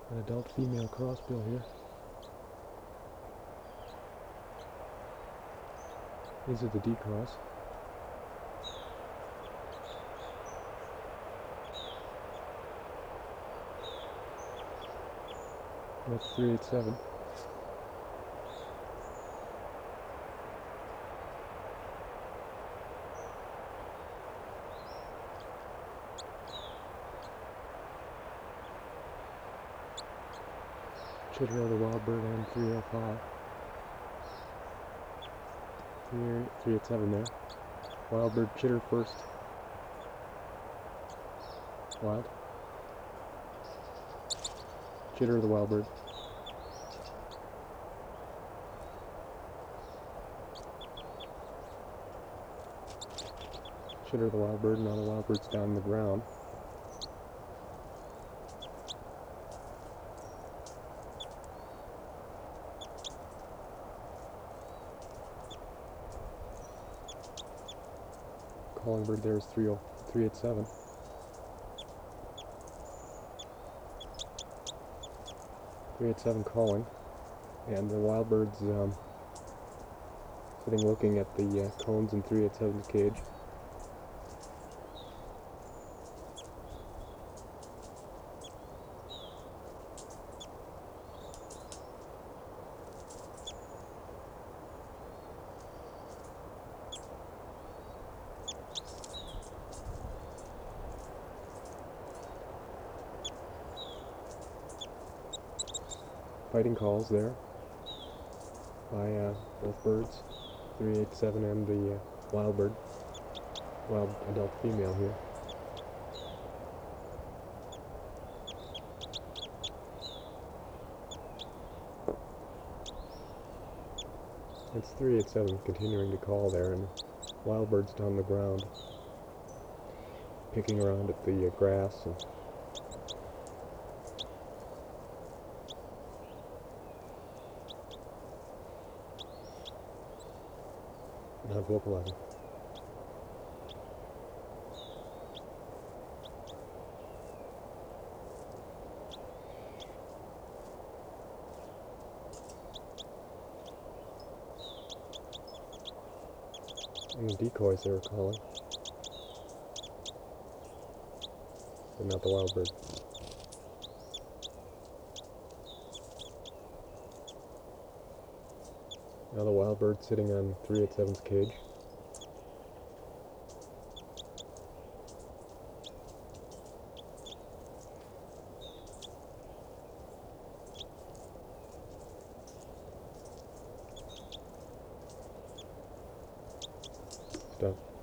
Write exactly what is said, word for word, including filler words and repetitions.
An adult female crossbill here. These are the decoys. That's three eighty-seven. Chitter of the wild bird and three oh five. three eighty-seven there. Wild bird chitter first. Wild. Chitter of the wild bird. Chitter of the wild bird. Now the wild bird's down on the ground. Calling bird there is three eighty-seven. three eighty-seven calling, and the wild bird's um, sitting looking at the uh, cones in three eighty-seven's cage. Fighting calls there by uh, both birds, three eighty-seven and the uh, wild bird, wild adult female here. It's three eighty-seven continuing to call there, and wild bird's down the ground, picking around at the uh, grass and not vocalizing. And the decoys they were calling, but not the wild bird. Now the wild bird sitting on three eighty-seven's cage. Stop.